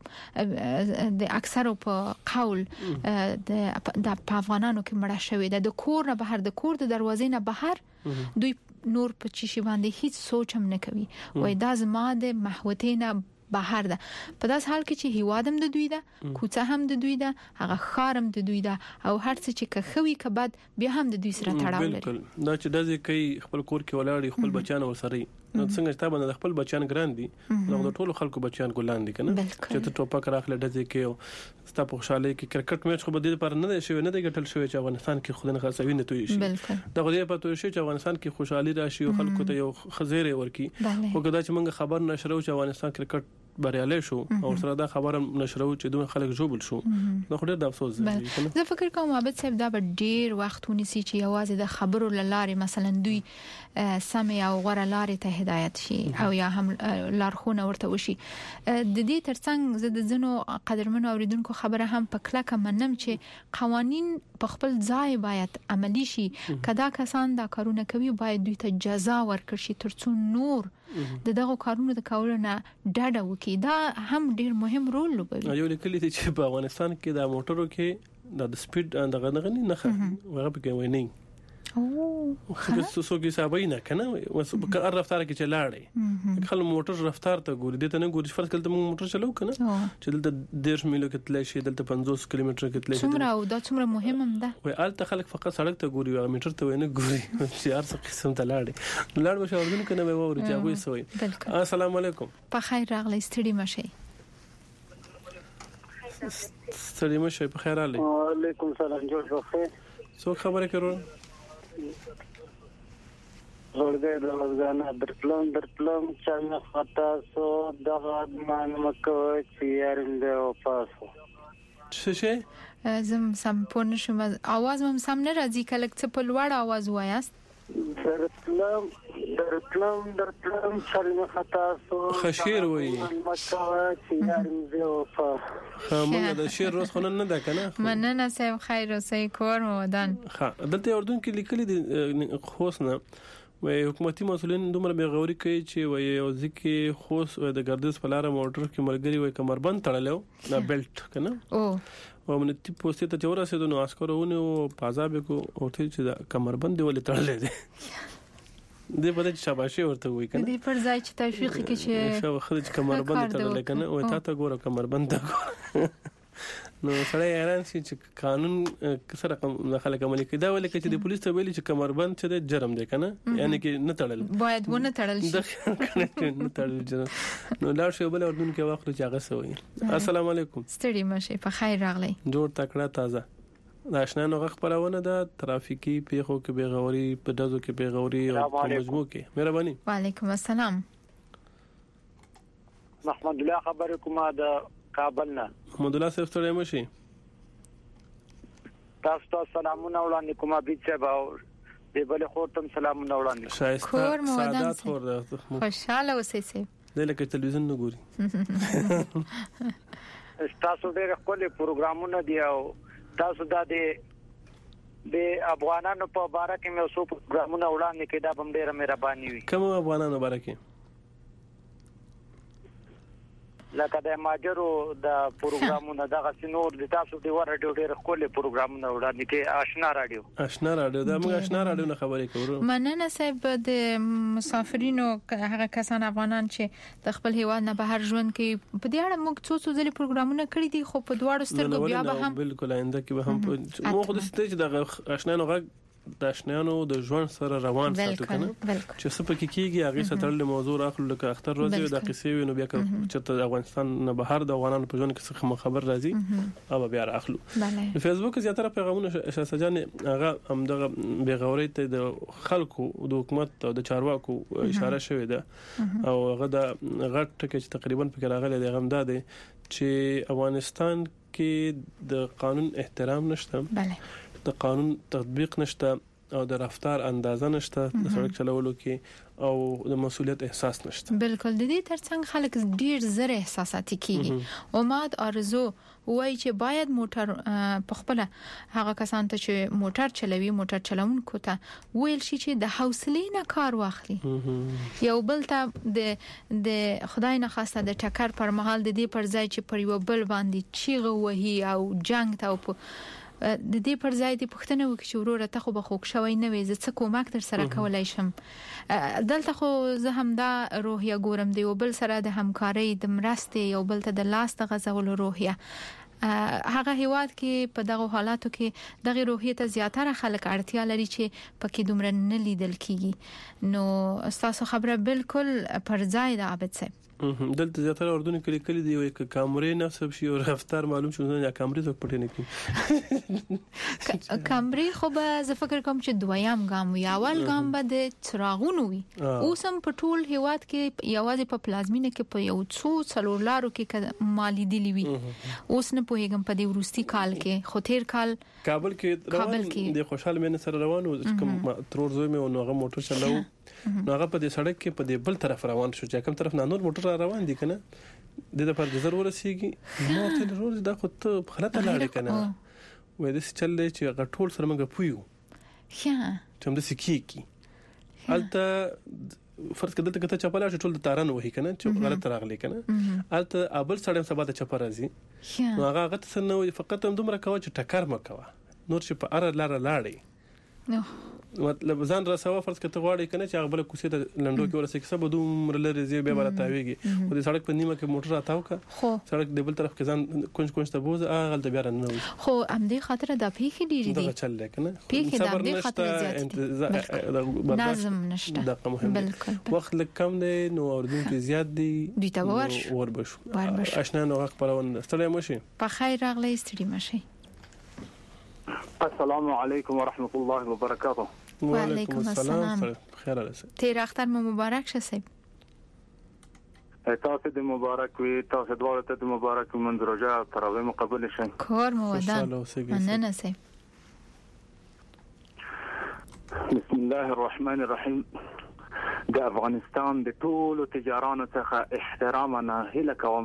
روحیه د اکثر په قول د د افغانانو کې مړه شوې ده د کور نه بهر د کور د دروازې نه بهر دوی نور په چی شي باندې هیڅ سوچ هم نه کوي وای دا زما د محوتینه بهر ده په داس حال کې چې هیوادم د دوی ده کوڅه هم د دوی ده هغه خارم د دوی ده او هر څه چې کخوي کبد بیا هم د دوی سره تړاو لري. بالکل دا چې دځي کوي خپل کور کې ولاړ خپل بچان ورسره نو څنګه چې باندې خپل بچان ګران دي نو د ټولو خلکو بچان ګلان دي کنه چې ته ټوپک راخله دځي کې ستا په خوشاله کې کرکټ میچ خو بده پر نه شوی نه دی ګټل شوی چې افغانستان کې خود نه خاصوي نه توي شي دا غوډه په توي شي چې افغانستان کې خوشحالي راشي او خلکو ته یو خزيره ورکی او کدا چې موږ خبر نشرو چې افغانستان کرکټ بریالي شو او سره دا خبره نشرو چې دوه خلک جوړل شو نو خو ډېر د افسوس دی. زه فکر کوم عابد صاحب دا به ډېر وخت ونیسي چې یوازې د خبرو لاره مثلا دوی سم یا غوړه لارې ته هدایت شي او یا هم لارښوونه ورته وشي. د دې ترڅنګ زه د زنو قدرمنو اوریدونکو خبره هم په کلکه منم چې قوانين په خپل ځای باید عملی شي. کدا کسان دا کارونه کوي باید دوی ته جزا ورکړي شي ترڅو نور د دغه کارونو د کولو نه ډډه وکړي. دا هم ډیر مهم رول لوبوي. یو لیکلي چې په افغانستان کې د موټرو کې د سپیډ دغه نه نه هغه په کې ویني او خو څه کې صاحبای نه کنه وسو په هر رفتار کې چلاړي خل موټر رفتار ته ګوري دته نه ګوري فرض کله موږ موټر چلو کنه چې دلته ډیر میلو کې تللی شي دلته پنځوس کیلومتر کې تللی شي څومره او دا څومره مهم هم ده. وای آلته خلک فقط سړک ته ګوري او میټر ته ونه ګوري چې هر څه قسم ته لاړي لاړ به شاوردن کنه به ووري چې هغه سوې. السلام علیکم. په خیر راغلی ستړي مشي. ستړي مشي په خیر راغلی. وعلیکم السلام جوړ بخیر. څو خبره کړو ورګه د ورګانا درپلم درپلم چې خطا سو دغه مان مکو چې یارند او پاسو څه شي زم سم پون شم आवाज مم سم نه راځي کله چې په لوړ आवाज وایاست. درپلم درپلم درپلم چې خطا سو خشیر وای مکو چې یارند او پاسو خامنه د شیر روز خلن نه ده کنه مننه صاحب خیر اوسې کور مو ودان. ها دلته اردن کې لیکلي دي خوسنه وای حکومتي مسولین دومره به غوري کوي چې وای او ځکه خوس د ګردس په لار موټر کې مرګري وای کمربند تړلو نه بیلټ کنه او او من تی پوسټ ته چور رسیدو نو عسکرونه او پازاب کو او ته چې کمربند ولې تړلې دي دې په دې شاباشي ورته وای کنه دې پر ځای چې توفیق کې چې شو خرج کمربند تړلې کنه او تا ته ګوره کمربند نو سره ایران چې قانون سره کوم خلک عملي کوي دا ولې چې د پولیس ته ویلي چې کمربند چې د جرم دی کنه یعنی کې نه تړل باید ونه تړل شي نه تړل جرم نو لا شی بل اردن کې واخلو چې هغه سوي. السلام علیکم. ستړي مشه په خیر راغلی. جوړ تکړه تازه د آشنا نو خبرونه ده ترافیکی پیښو کې بیغوري په دزو کې بیغوري او په مجموع کې مهرباني. وعلیکم السلام. محمد الله خبرکم د کابل نه. محمد الله صاحب ستړي مشي. تاسو ته سلامونه وړاندې کوم ابي صاحب او د بل خورتم سلامونه وړاندې. شایسته سعادت خور ده. خوشاله اوسئ سي. دلته تلویزیون نه ګوري. تاسو ډېر خپل پروګرامونه دی او تاسو دا د د افغانانو په اړه کې مې اوسو پروګرامونه وړاندې کړي دا هم ډېر مهرباني وي. کوم افغانانو اړه کې لکه د ماجرو د پروګرامونو دغه سينور د تاسو د ور رادیو ډېر خپل پروګرامونه وړاندې کې آشنا رادیو آشنا رادیو دا موږ آشنا رادیو نه خبرې کوو. مننه صاحب د مسافرینو هغه کسان افغانان چې د خپل هیواد نه بهر ژوند کوي په دې اړه موږ څو څو ځلې پروګرامونه کړی دي خو په دواړو سترګو بیا به هم بالکل آینده کې به هم موږ د ستې د آشنا نه د آشنانو د ژوند سره روان ساتو کنه چې څه پکې کیږي هغه سترل موضوع راخلو لکه اختر ورځي د قصې وینو بیا چې د افغانستان نه بهر د افغانانو په ژوند کې څه خبر راځي او بیا راخلو. په فیسبوک زیاتره پیغامونه شاه جان هغه هم د بیغوري ته د خلکو د حکومت او د چارواکو اشاره شوې ده او هغه د غټ ټکی چې تقریبا په راغلي د غم ده چې افغانستان کې د قانون احترام نشته. بله د قانون تطبیق نشته او د رفتار اندازه نشته د سړک چلولو کې او د مسؤلیت احساس نشته. بالکل د دې ترڅنګ خلک ډیر زر احساساتي کیږي. امید ارزو وای چې باید موټر په خپل هغه کسان ته چې موټر چلوي موټر چلونکو ته ویل شي چې د حوصلې نه کار واخلي. یو بل ته د د خدای نه خواسته د ټکر پر مهال د دې پر ځای چې پر یو بل باندې چیغه وهي او جنگ ته او د دې پر ځای د پښتنه وکړي چې وروره ته خو به خوښ شوی نه وي زه څه کومک تر سره کولای شم. دلته خو زه هم دا روحیه ګورم دی او بل سره د همکارۍ د مرستې یو بل ته د لاس د غځولو روحیه هغه هیواد کې په دغه حالاتو کې دغه روحیه ته زیاتره خلک اړتیا لري چې پکې دومره نه لیدل کیږي. نو تاسو خبره بالکل پر ځای ده عابد صاحب. دلته زیاتره اردن کې کلی دی یو کامرې نصب شي او رفتار معلوم شو نه کامرې څوک پټ نه کوي کامرې خو به زه فکر کوم چې دویم ګام وي اول ګام به د چراغونو وي اوس هم په ټول هیواد کې یوازې په پلازمینه کې په یو څو څلور لارو کې مالی دی وي اوس نه پوهیږم په دې ورستي کال کې خو تیر کال کابل کې روان د خوشحال مینه سره روان و کوم ترور زوی مې نوغه موټر چلاو نوغه په دې سړک کې په دې بل طرف روان شو چې کوم طرف نه نور موټر روان دي کنه د دې پر د ضرورت سیږي نو ته ضرورت دا خو ته غلطه لاړې کنه وې د چلې چې غټول سره موږ پویو ها ته هم د سکیکی الته فرض کړه ته چپاله چې ټول د تاران وਹੀ کنه چې غلط راغلی کنه الته ابل سړی سبا ته چپا راځي نو هغه غت سره فقط هم دومره کوي چې ټکر مکوا نور چې په ار لار لاړې مطلب ځان راسو فرض کته غواړي کنه چې هغه بل کوسه د لندو کې ورسې کسب دومره لري زی به براتاويږي او د سړک په نیمه کې موټر راتاو کا سړک د بل طرف کې ځان کونج کونج ته بوز هغه د بیا نه وي خو ام دې خاطر د پیخي ډیری دي دا چل کنه پیخي د دې خاطر زیات نظم نشته بالکل وخت لکم دی نو اردن کې زیات دی دوی ته ورش وربش آشنا نو خبرونه ستړي مشي په خیر راغلی ستړي مشي السلام علیکم ورحمت الله وبرکاته وعلیکم السلام خیر اوسه تیر اختر مو مبارک شه صاحب تاسو دې مبارک وي تاسو دواړو ته مبارک من درجه تراوی مقبول شي کور مو ودان مننه صاحب بسم الله الرحمن الرحیم د افغانستان د ټولو تجارانو څخه احترام نه هیله کوم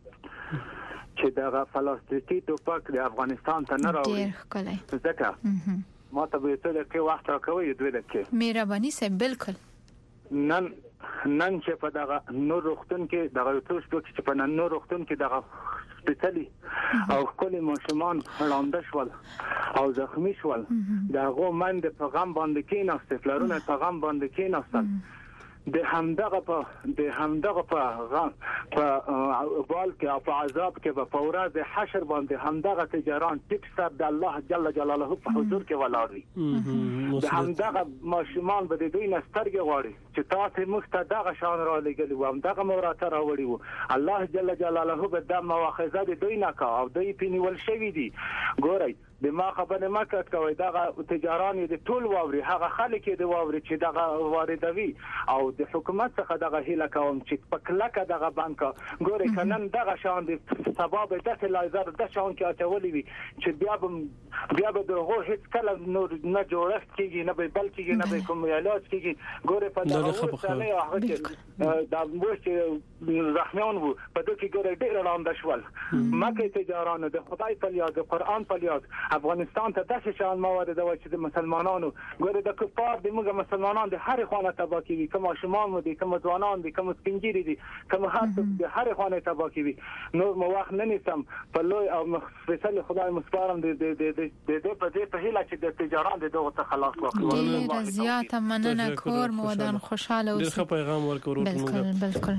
چې دا فلسطیني توپک د افغانستان ته نه راوړي ډیر ښکلی ځکه ما ته به ته کې وخت راکوي دوی دکې مهرباني سه بالکل نن نن چې په دغه نور وختون کې دغه توس چې په نن نور وختون کې دغه سپیشلی او کلی ماشومان لاندې شول او زخمی شول دغه من د پیغام باندې کې نهسته فلرونه پیغام باندې کې نهسته د همدغه په د همدغه په غم په بال کې او په عذاب کې په فوراد حشر باندې همدغه تجاران ټیک سر د الله جل جلاله په حضور کې ولاړ دي د همدغه ماشومان به د دوی نسترګې غواړي چې تاسو موږ ته دغه شان را لګلی و همدغه موراته راوړي وو الله جل جلاله به د مواخذه د دوی نه کا او دوی پینول شوی دي ګورئ د ما خبره ما کټ کوي دغه تجاران د ټول واوري هغه خلک د واوري چې دغه واردوي او د حکومت څخه دغه هیله کوم چې پکلکه دغه بانک ګوري کنن دغه شان د سبب د لایزر د شان کې اچولې وي چې بیا به بیا به دغه هیڅ کله نور نه جوړښت کیږي نه به بلکې نه به کوم علاج کیږي ګوري په دغه څه هغه دا موږ زخمیان وو په دغه کې ګوري ډیر وړاندې شول مکه تجارانو د خدای په یاد د قران په یاد افغانستان ته داسې شان موارد د چې د مسلمانانو ګوره د کفار د موږ مسلمانان د هر خانه تبا کوي کوم شمال مو دي کوم ځوانان دي کوم سپینګيري دي کوم هر د هر خانه تبا کوي نو مو وخت نه نيسم په لوی او مخفصل خدای مسپارم د د د د په دې په هیله چې د تجاران د دغه تخلاص واخلي زیات مننه کور مو ودان خوشاله اوسئ ډېر پیغام ورکورو بالکل بالکل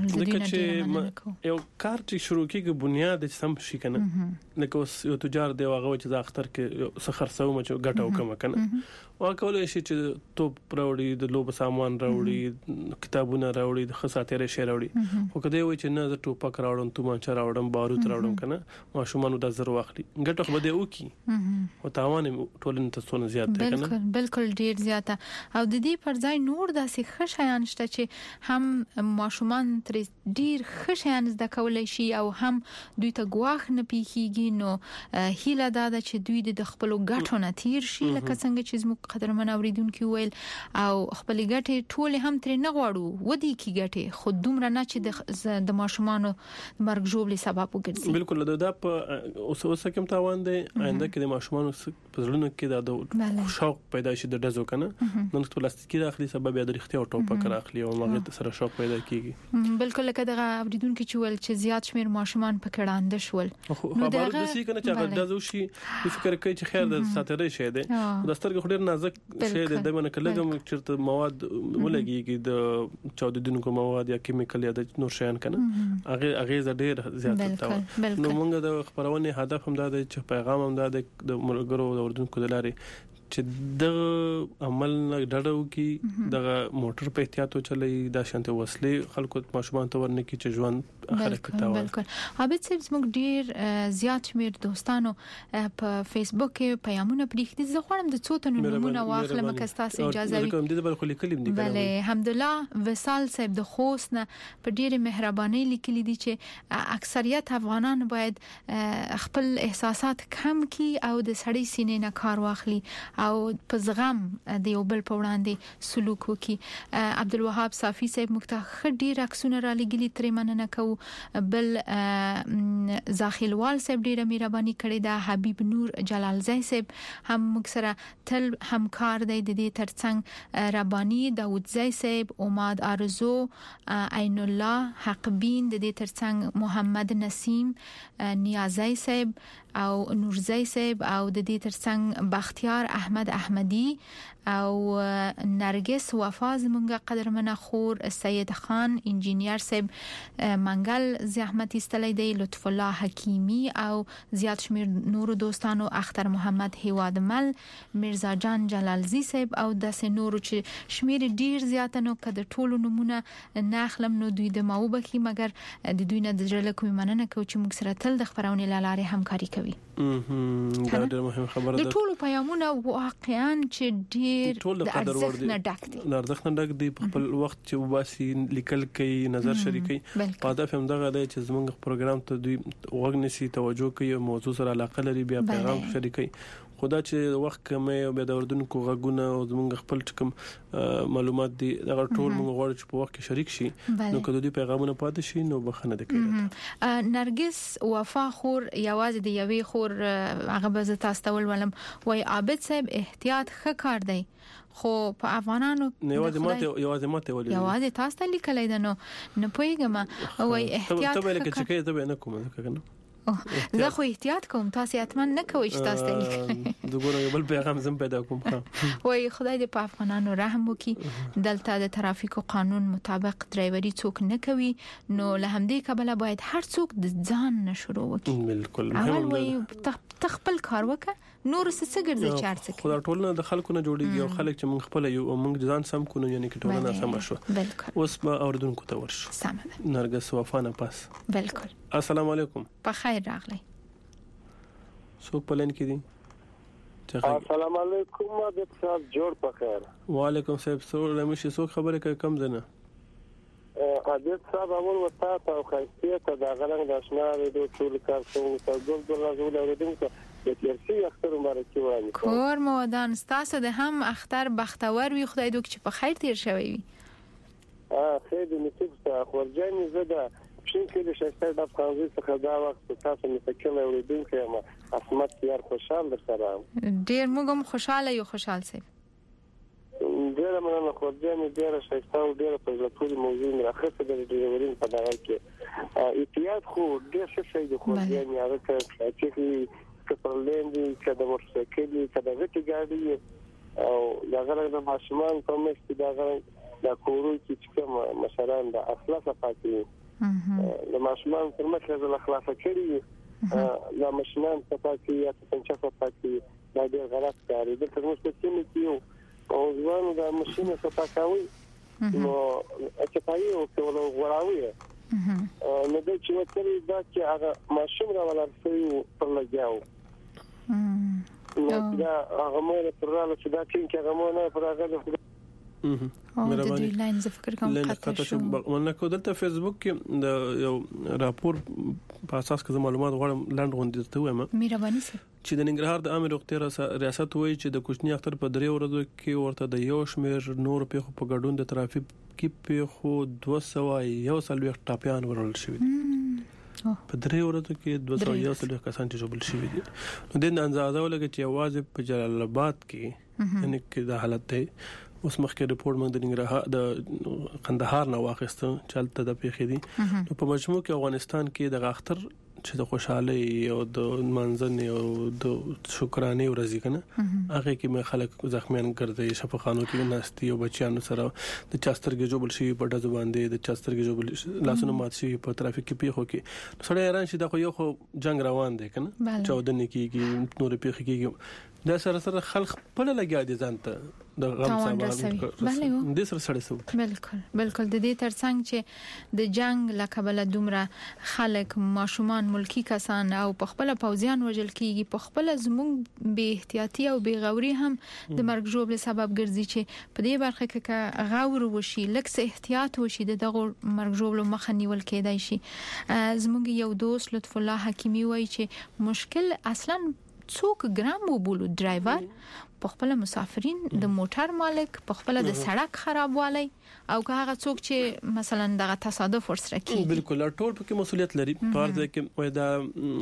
یو کار چې شروع کیږي بنیاد سم شي کنه لکه یو تجار دی واغه چې د اختر کې سخر سو مچ غټه وکم کنه واکول شي چې توپ راوړي د لوب سامان راوړي کتابونه راوړي د خساتره شی راوړي خو کله وي چې نه د ټوپک راوړم تومانچا راوړم بارود راوړم کنه ماشومان د زر واخلي غټه خو بده وکي او تاوان ټولن ته څونه زیات دی کنه بالکل بالکل ډیر زیاته او د دې پر ځای نور داسې خشایان شته چې هم ماشومان تر ډیر خشایان زده کولای شي او هم دوی ته غواخ نه پیخيږي نو هیله دا ده چې دوی د خپل غټو نه تیر شي لکه څنګه چې زموږ قدرمن اوریدونکو ویل او خپل غټي ټول هم تر نه غواړو ودی کی غټي خود دومره نه چې د ماشومان مرګ جوړلي سبب وګرځي بالکل دا په اوس اوس کوم تاوان دی آینده کې د ماشومان په زړونو کې دا د شوق پیدا شي د دزو کنه نن پلاستیکي راخلي سبب یا د اړتیا او ټوپک راخلي او هغه سره شوق پیدا کیږي بالکل لکه دغه اوریدونکو چې ول چې زیات شمیر ماشومان په کړهاند شول نو دا د سې کنه چې هغه دزو شي فکر کوي چې خیر د ساتره شي دی د سترګې خډیر نازک شي د دمنه کلهګم چرته مواد ولګيږي د چاودیدونکو مواد یا کیمیکل یا د نور شیان کنه هغه هغه ډیر زیات تا نو موږ د خبرونه هدف هم دا دی چې پیغام هم دا د مرګرو د اردن کو دلاري چې د عمل نه ډډو کې د موټر په احتیاط چلای د شانته وسلې خلکو ماشومان ته ورنه کې چې ژوند خلک ته بالکل عابد صاحب زموږ ډیر زیات شمیر دوستانو په فیسبوک کې پیغامونه پریږدي زه غواړم د څو تنو نمونه واخلم که تاسو اجازه وي کوم دې بل خو لیکلم دي بله الحمدلله وصال صاحب د خوست نه په ډیره مهرباني لیکلي دي چې اکثریت افغانان باید خپل احساسات کم کړي او د سړی سینې نه کار واخلي او په زغم د یو بل په وړاندې سلوک وکړي عبدالوهاب صافی صاحب مختخ ډیر عکسونه را لګلي ترې مننه کوو بل زاخیلوال صاحب ډیره مهرباني کړې ده حبیب نور جلال زای صاحب هم مکسره تل همکار دی د دې ترڅنګ ربانی داوود زای صاحب اماد ارزو عین الله حقبین د دې ترڅنګ محمد نسیم نیازی صاحب او نورزی صاحب او د دې ترڅنګ بختیار احمد احمدی او نرګس وفاز مونږه قدرمنه خور سید خان انجینیر صاحب منګل زحمت استلی دی لطف الله حکیمی او زیات شمیر نور دوستانو اختر محمد هوادمل مرزا جان جلالزی صاحب او د سنور چې شمیر ډیر زیات نو کده ټولو نمونه ناخلم نو دوی د ماوبه کی مگر د دوی نه د جړل کوم مننه کو چې موږ سره تل د خبرونه لاله همکاري کوي دا ډېر مهم خبره ده د ټولو پیغامونه واقعا چې ډېر د ارزښت نه ډک دي د ارزښت نه ډک دي په خپل وخت چې واسي لیکل کوي نظر شریکي پاده فهم دغه دی چې زموږ پروګرام ته دوی وګنسي توجه کوي او موضوع سره علاقه لري بیا پیغام شریکي خدا چې وخت کمه او بیا د اردوونکو غږونه او زموږ خپل کوم معلومات دي دغه ټول موږ غواړو چې په وخت کې شریک شي نو کله دوی پیغامونه پاتې شي نو بخنه ده کوي نرګس وفا خور یوازې د یوې خور هغه به تاسو ته ولولم وای عابد صاحب احتیاط ښه کار دی خو په افغانانو یوازې ماته یوازې ماته ولې یوازې تاسو ته لیکلای ده نو نه پوهیږم وای احتیاط ته به لکه چې ته به نه کوم کنه زه خو احتیاط کوم تاسو اتمن نه کوئ چې تاسو ته لیکل دغه بل پیغام زم پیدا کوم وای خدای دې په افغانانو رحم وکړي دلته د ترافیکو قانون مطابق ډرایوري څوک نه کوي نو له همدې کبله باید هر څوک د ځان نه شروع وکړي بالکل اول وای تخپل کار وکړه نور څه ګرځي چارڅ خدای ټولنه د خلکو نه جوړیږي او خلک چې موږ خپل یو موږ ځان سم کو نو یعنی کې ټولنه سم شو اوس به اوردونکو ته ورشو سم نرګس وفانه پاس بالکل السلام علیکم په خیر راغلی څوک پلان کې دي السلام علیکم د صاحب جوړ په خیر وعلیکم السلام سره مشي څوک خبره کوي کم زنه حضرت صاحب اول وتا ته خاصیت د غلنګ د آشنا د ټول کار څنګه ته ګل ګل راغلی اوریدونکو د تیرسي اختر مبارکي وایم کور مودان ستاسو د هم اختر بختور وي خدای دوک چې په خیر تیر شوی وي اه خیر دې نصیب خورجاني زده شین کې د شکر د افغاني څخه دا وخت تاسو متکل اوریدونکو ما اسمت یار خوشحال در سره ډیر موږ خوشاله یو خوشحال سي ډیر مننه خورجاني ډیر شکر او ډیر په ټول موضوع راخصه د ډیورین په دغه کې احتیاط خو ډیر څه شي د خورجاني هغه چې کپرلندي کده ورسکلي کده غټي ګاډي او دغه د ماشومان په مخ کې دغه د کورو کې چې مثلا د اخلاص پاتې د ماشومان پر مخ د اخلاص کړي د ماشومان په پاتې یا څنګه په پاتې دا ډیر غلط کاری د کوم څه چې یو او ځوان د ماشینه په پاتاوي نو چې پایو او ولو غراوي نو د چې وتري دا چې هغه ماشوم راولرسي پر لګاو نو دا هغه مې پر رااله چې دا څنګه هغه مې نه پر هغه او د دوی لاین ز فکر کوم قطع شو ونه کو دلته فیسبوک کې د یو راپور په اساس کې معلومات غواړم لاند غونډه ته وایم مهرباني سره چې د ننګرهار د امیر روغتیا ریاست وایي چې د کوچنی اختر په درې ورځو کې ورته د یو شمیر نور پیښو په ګډون د ترافیک کې پیښو دوه سوه یو سلوي ټاپیان ورول شوی په درې ورځو کې دوه سوه یو سلوي کسان چې جوړ شوی دي نو د اندازه ولګي چې आवाज په جلال آباد کې یعنی کې د حالت ته اوس مخکې ریپورت موږ د ننګرهار د قندهار نه واخیسته چلته د پیښې دي نو په مجموع کې افغانستان کې د اختر چې د خوشحالي او د منځنۍ او د شکرانه ورځي کنه هغه کې مې خلک زخمیان ګرځي شفاخانو کې ناشتي او بچیانو سره د چاسترګې جوړل شي په ډزو باندې د چاسترګې جوړل لاسونو مات شي په ترافیک کې پیښو کې سړی ایران شي دا خو یو خو جنگ روان دی کنه چودنې کېږي نور پیښې کېږي دا سره سره خلک په لګیا دي ځانته د غم سبب بله د سره سره سو بالکل بالکل د دې ترڅنګ چې د جنگ لکبل دومره خلک ماشومان ملکی کسان او په خپل پوځیان وجل کیږي په خپل زموږ به احتیاطي او به غوري هم د مرګ جوړ سبب ګرځي چې په دې برخه کې غور وشي لکه احتیاط وشي دغه مرګ جوړ مخه نیول کېدای شي. زموږ یو دوست لطف الله حکیمی وایي چې مشکل اصلا څوک ګرام وبولو ډرایور په خپل مسافرین د موټر مالک په خپل د سړک خرابوالی او که هغه څوک چې مثلا دغه تصادف ورسره کوي بالکل ټول پکې مسولیت لري په اړه کې وای دا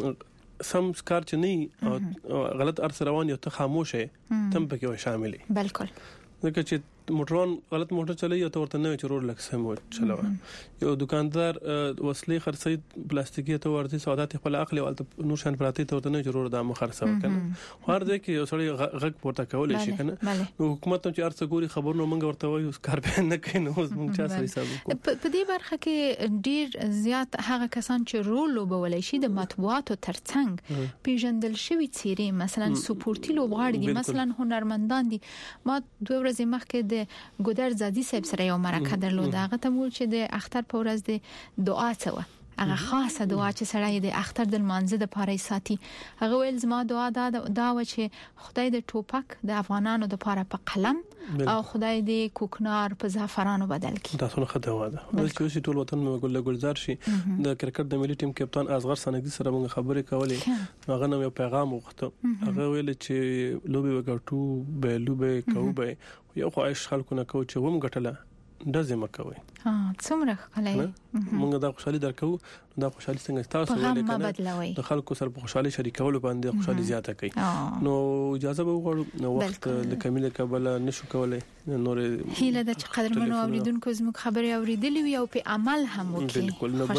سم کار چې نه غلط ارس روان یو ته خاموشه تم پکې شامل دي بالکل ځکه چې موټران غلط موټر چلایي او ورته نه چرور لکه سم چلاوه یو دکاندار وسلې خرڅي پلاستیکي ته ورته سعادت خپل عقل او نور شان پراتی ته ورته نه چرور د مخرڅه کنه هر ځای کې یو سړی غږ پورته کولای شي کنه نو حکومت ته چې ارڅ ګوري خبر نو موږ ورته وایو کار به نه کوي نو موږ چا سره حساب کوو. په دې برخه کې ډیر زیات هغه کسان چې رول لوبولای شي د مطبوعاتو ترڅنګ پیژندل شوی څیرې مثلا سپورتي لوبغاړي دي مثلا هنرمندان دي. ما دوه ورځې مخکې ګودر زادي صاحب سره یو مرکه درلوده هغه ته مول چې د اختر په ورځ د دعا څه هغه خاصه دعا چې سړی د اختر د مانزه د پاره ساتي هغه ویل زما دعا دا دا و چې خدای د ټوپک د افغانانو د پاره په قلم او خدای د کوکنار په زعفرانو بدل کړي. تاسو نه خدای واده چې ټول وطن مې ګل ګلزار شي د کرکټ د ملي ټیم کپتان اصغر سنگي سره موږ خبرې کولې هغه نو یو پیغام وغوښته هغه ویل چې لوبي وګټو به لوبي کوبه یو خواهش خلکو نه کو چې ووم غټله دزه مکوي ها څومره خلای موږ دا خوشحالي درکو دا خوشحالي څنګه تاسو ویل کنه د خلکو سره په خوشحالي شریکول باندې خوشحالي زیاته کوي نو اجازه به وغواړو نو وخت د کمیله قبل نشو کولای نور هیله د قدرمنو اوریدونکو زموږ خبري اوریدلې وي او په عمل هم وکړي بالکل نو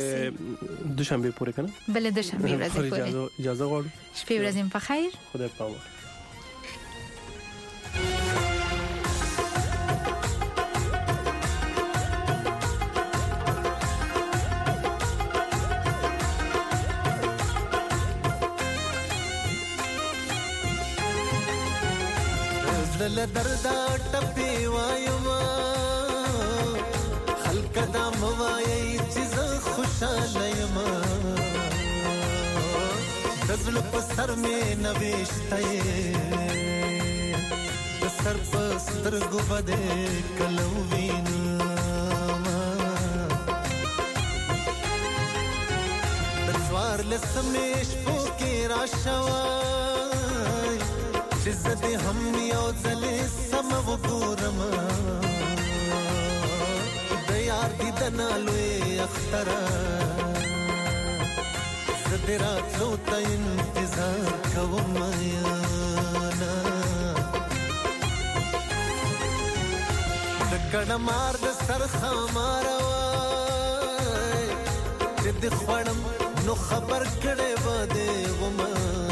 بل د شنبه پورې کنه بل د شنبه ورځ پورې اجازه غواړو شپه ورځ په خیر خدای پامه. دل دردا ټپي وایما خلک دا موایي چې خوشاله یم دزل په سر مې نوښتای د سر په سترګو باندې کلو وینا د څوار لسمې شپو کې راشوای عزت هم یو ځلې سم وګورم د یار دي دنالوي اختر زدرا څو ته انتظار کوم یانا د کډه مار د سر خمار وای چې د خړم نو خبر کړي بده ومه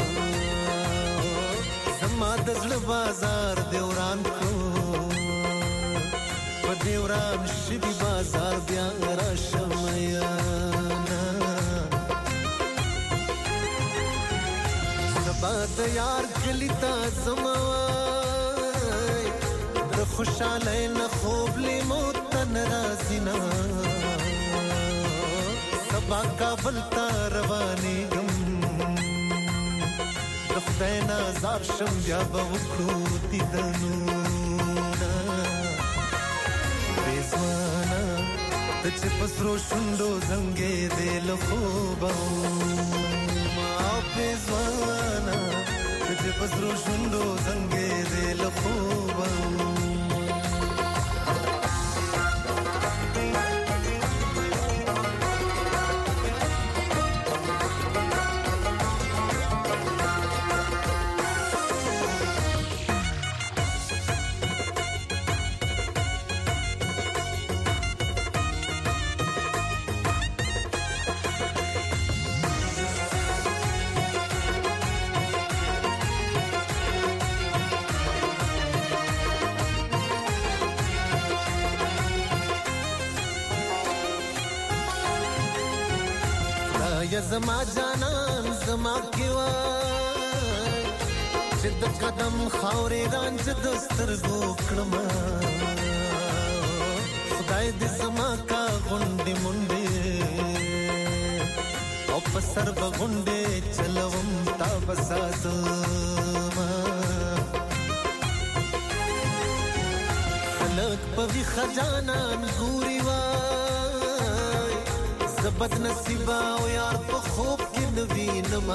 ما د زړه بازار دیوران کو په دیوران شي بازار بیا را شمیا سبا د یار کلی تا زموای د خوشاله نه خوب لیمو تن رازینا سبا کابل تا رواني ګم خدای نازار شم بیا به وکړو دیدنو بیزوانا ته چې پسرو شوندو زنګې دې له خوبه ما بیزوانا ته چې پسرو شوندو زنګې دې له خوبه یا زما جانان زما کیوا چې د قدم خاورې رانج د سترګو کړم خدای دې زما کا غونډې منډې او په سر بغونډې چلوم تا بساتم خلق په وی خجانان ګوري وای زبد نصیبا او یار په خوب کې نوینم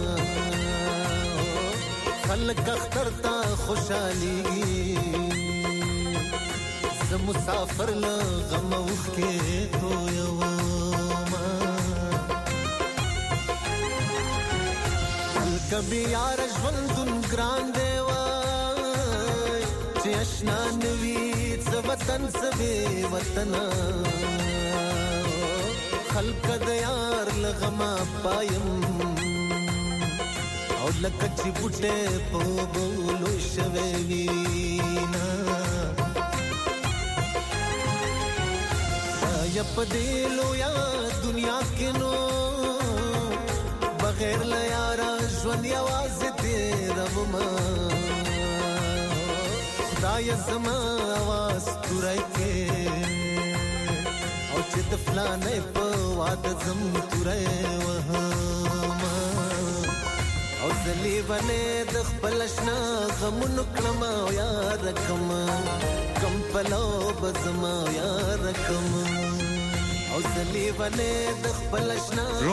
خلق اختر تا خوشالي ز مسافر ل غم وخ کې تو یو ما کبي یار ژوندون ګران دی وای چې آشنا نوي ز وطن سبي وطن خلق د یار ل غم پایم او لکه چې بوټه په بولو شوي وینا یا پدیلو یا دنیا کې نو بغیر لا یارا ژوند یواز دې رب ما خدای زما आवाज تورای کې او چې د فلانې په واده زم تورای وه او زلی ونه د خپل شنا غمون کلم یار کم کم پلو بزما یار کم او زلی ونه د خپل شنا